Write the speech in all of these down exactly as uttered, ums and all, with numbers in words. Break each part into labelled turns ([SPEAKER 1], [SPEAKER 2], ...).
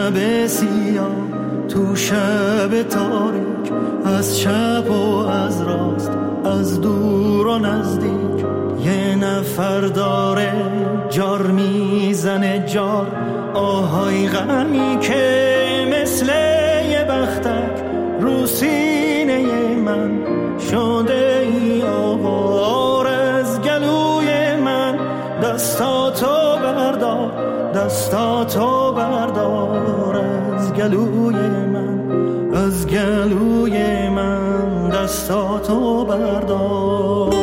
[SPEAKER 1] شب سیاه تو شب تاریک، از چپ و از راست، از دور و نزدیک، یه نفر داره جار میزنه جار، آهای غمی که مثل یه بختک رو سینه من شده ای آوار. از گلوی من دستاتو بردار، دستاتو بردار، از گلوی من، از گلوی من دستاتو بردار.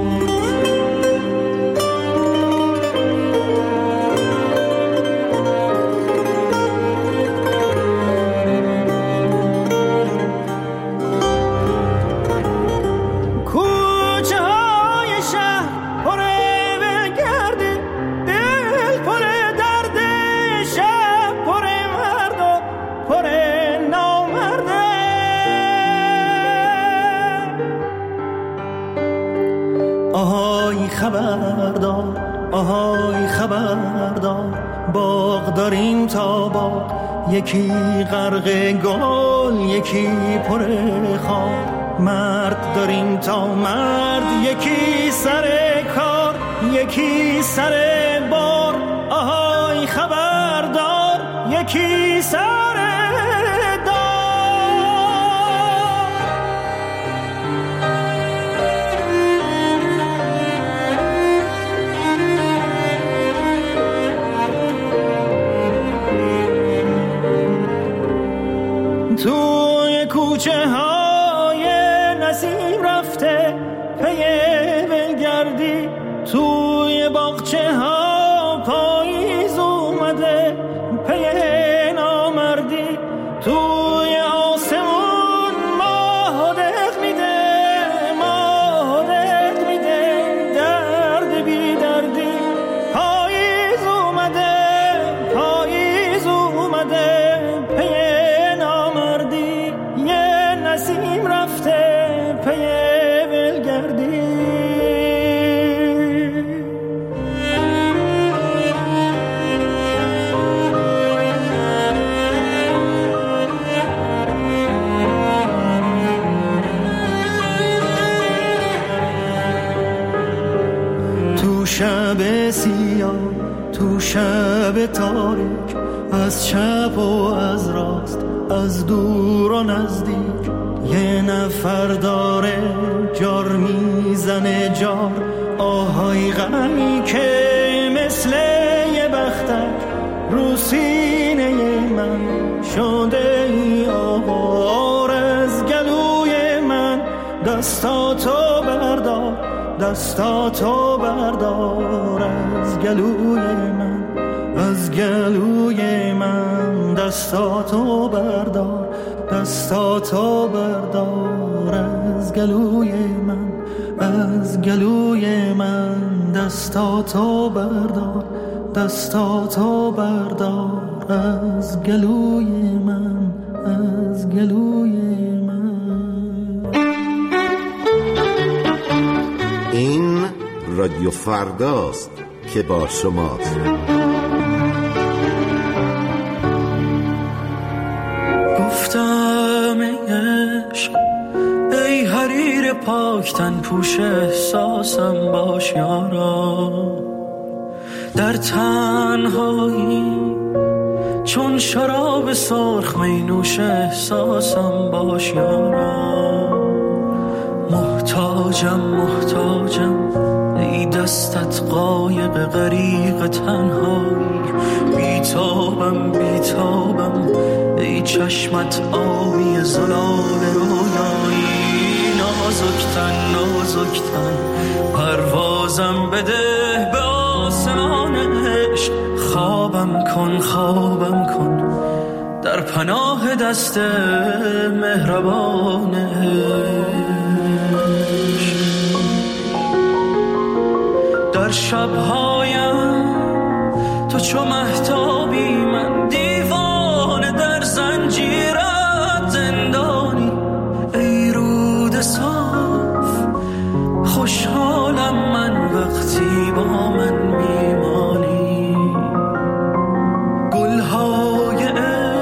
[SPEAKER 1] خبردار، آهای خبردار، باغ داریم تا باغ، یکی غرق گل یکی پر خار، مرد داریم تا مرد، یکی سر کار یکی سر بار، آهای خبردار، یکی سر توی کوچه های نسیم رفته پی ولگردی، توی باغچه ها پاییز اومده پی نامردی، توی آسمون ماه دق میده، ماه دق میده، درد بی دردی، پاییز اومده، پاییز اومده پی نسیم رفته پی ولگردی. تو شب سیاه تو شب تاریک، از چپ و از راست، از دور و نزدیک، یه نفر داره جار میزنه جار، آهای غمی که مثل یه بختک رو سینه من شده ای آوار. از گلوی من دستاتو بردار، دستاتو بردار، از گلوی من، از گلوی من دستاتو بردار، دستاتو بردار، از گلوی من، از گلوی من دستاتو بردار، دستاتو بردار، از گلوی من، از گلوی من.
[SPEAKER 2] این رادیو فرداست که با شماست.
[SPEAKER 3] گفتم ای عشق، ای حریر پاکتن پوش احساسم باش یارا، در تنهایی چون شراب سرخ می نوش احساسم باش یارا. محتاجم محتاجم ای دستت قایق غریق تنهایی، بیتابم بیتابم ای چشمت آبی زلال رویایی. نازکتن نازکتن پروازم بده به آسمان عشق، خوابم کن خوابم کن در پناه دست مهربان عشق. در شبهایم تو چو مهتابی، من دیوانه در زنجیرت زندانی، ای رود صاف خوشحالم من وقتی با من میمانی. گلهای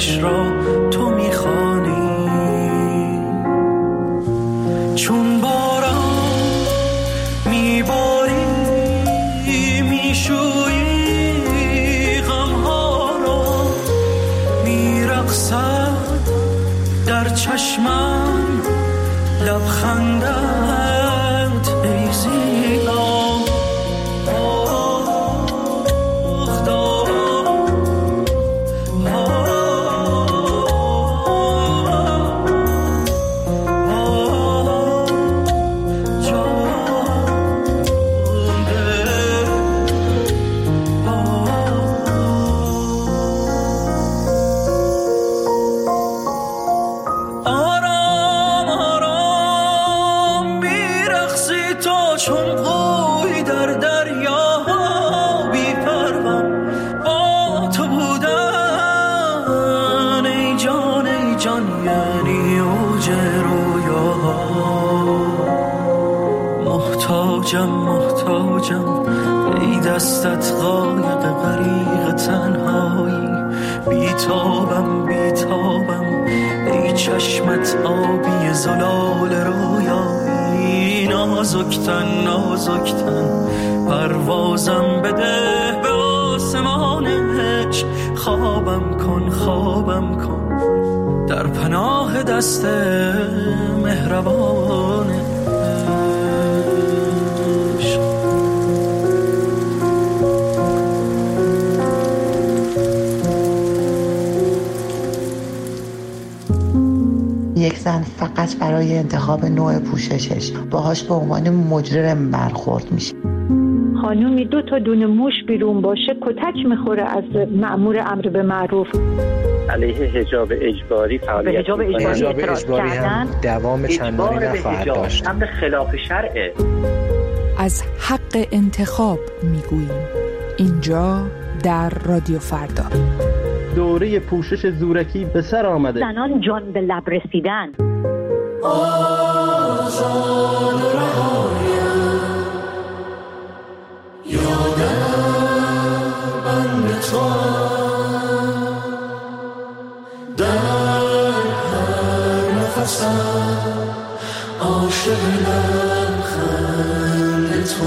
[SPEAKER 3] دلش را تو میخوانی، چون باران میباری میشویی غمها را، میرقصد در چشمم لبخندت ای زیبا. محتاجم محتاجم ای دستت غایق غریق تنهایی، بیتابم بیتابم ای چشمت آبی زلال رویایی، نازکتن نازکتن پروازم بده به آسمان عشق، خوابم کن خوابم کن در پناه دست مهربان.
[SPEAKER 4] یک زن فقط برای انتخاب نوع پوششش باهاش به عنوان مجرم برخورد میشه.
[SPEAKER 5] خانومی دو تا دونه موش بیرون باشه کتک میخوره از مأمور امر به معروف.
[SPEAKER 6] علیه حجاب اجباری فعالیت
[SPEAKER 7] حجاب اجباری,
[SPEAKER 8] حجاب اجباری هم دوام چندانی نخواهد داشت.
[SPEAKER 6] امر خلاف شرعه.
[SPEAKER 9] از حق انتخاب میگوییم اینجا در رادیو فردا.
[SPEAKER 10] دوره پوشش زورکی به سر آمده.
[SPEAKER 7] زنان جان به لب رسیدن.
[SPEAKER 1] آزاد و رهایم یادم بند تو در هر نفسم عاشق لبخند تو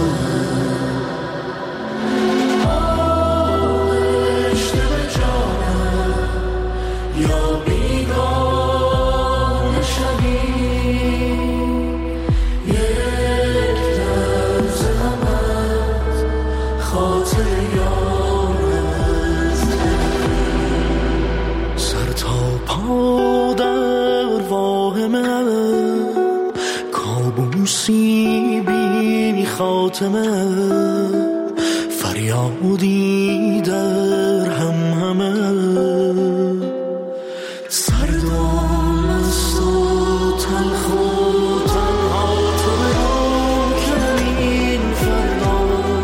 [SPEAKER 1] کابوسی بی خاتمه، فریادی در هم همه، سردام است و تلخ و تنها تو برام کمین فردا،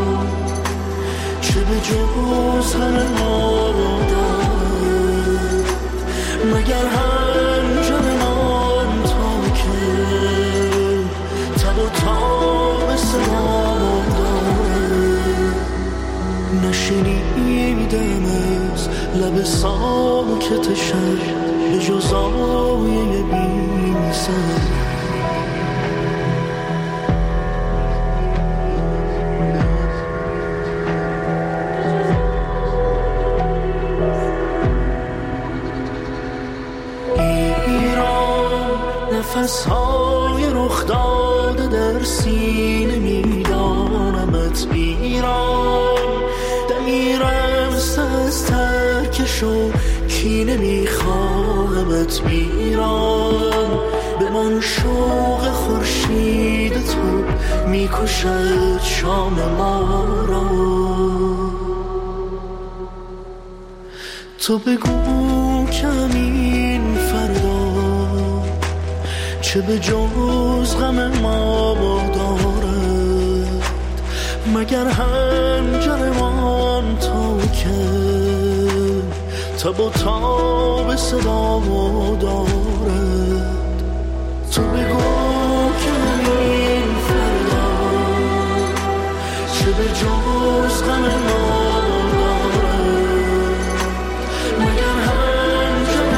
[SPEAKER 1] چه به جز همه ما دارد مگر هنجر من تا که تب و تاب سلام دارد، نشنیدم از لب ساکت شب به جز آیه بی سر. نفس‌های رخ داده در سینه میدانمت ایران، دمی رمز از ترکش و کینه میخواهمت ایران، به من شوق خورشید تو میکشد شام ما را، تو بگو کمین فردا چه به جز غم ما دارد مگر هنجرمان تا که تب و تاب صدا دارد، تو بگو کمین فردا چه به جز غم ما دارد مگر هنجرمان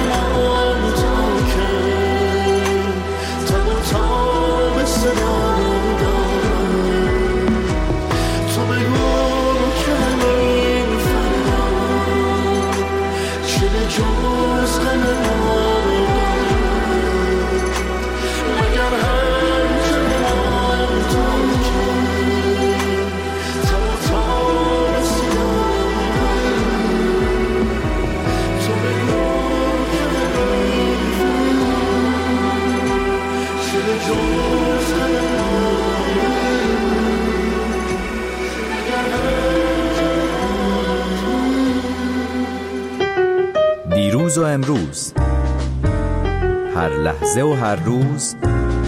[SPEAKER 11] دیروز و امروز، هر لحظه و هر روز،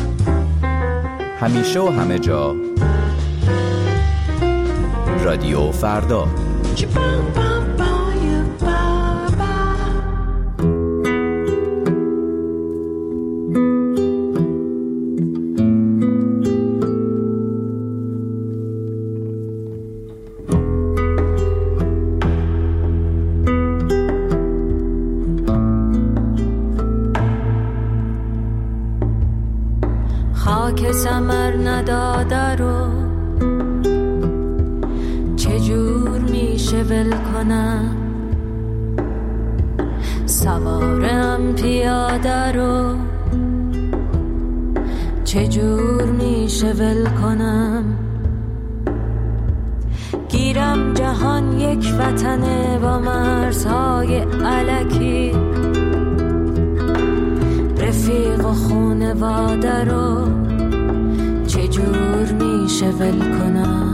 [SPEAKER 11] همیشه و همه جا. رادیو فردا.
[SPEAKER 12] خاک ثمر نداده رو چجور میشه ول کنم، سوارم پیاده رو چجور میشه ول کنم. گیرم جهان یک وطنه با مرزهای الکی، رفیق و خونواده رو چجور میشه ول کنم.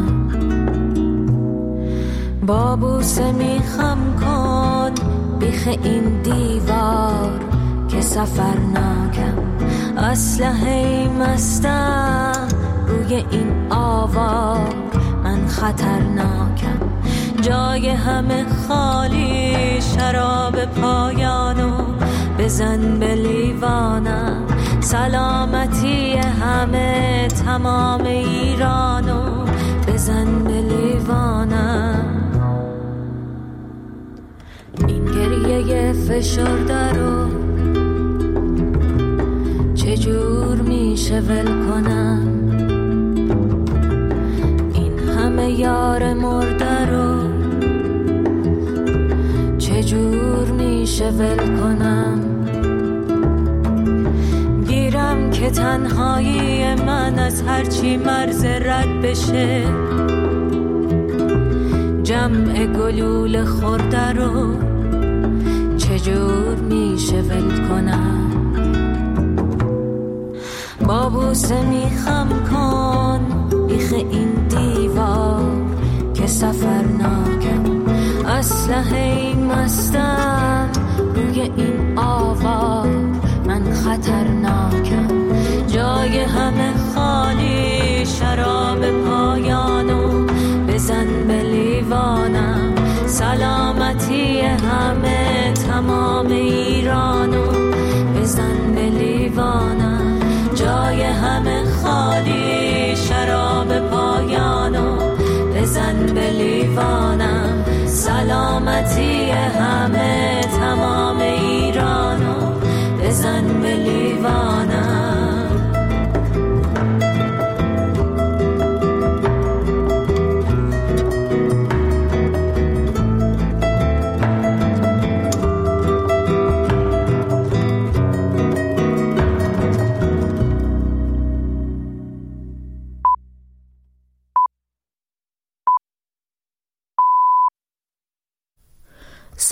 [SPEAKER 12] با بوسه میخم کن بیخ این دیوار که سفر ناکم، اسلحه مستم روی این آوار، من خطرناکم. جای همه خالی، شراب پایانو بزن به لیوانم. سلامتی همه تمام ایرانو بزن به لیوانم. این گریه فشرده رو چجور میشه ول کنم. این همه یار مرده رو چجور میشه ول کنم. گیرم که تنهایی من از هرچی مرز رد بشه، جمع گلول خورده رو چجور میشه ول کنم. با بوسه میخم کن بیخ این دیوار که سفر ناکم، اسلحه مستم روی این آوار، من خطرناکم. جای همه خالی، شراب پایانو بزن به لیوانم. سلامتی همه تمام ایرانو بزن به لیوانم. جای همه خالی، شراب پایانو بزن به لیوانم. سلامتی همه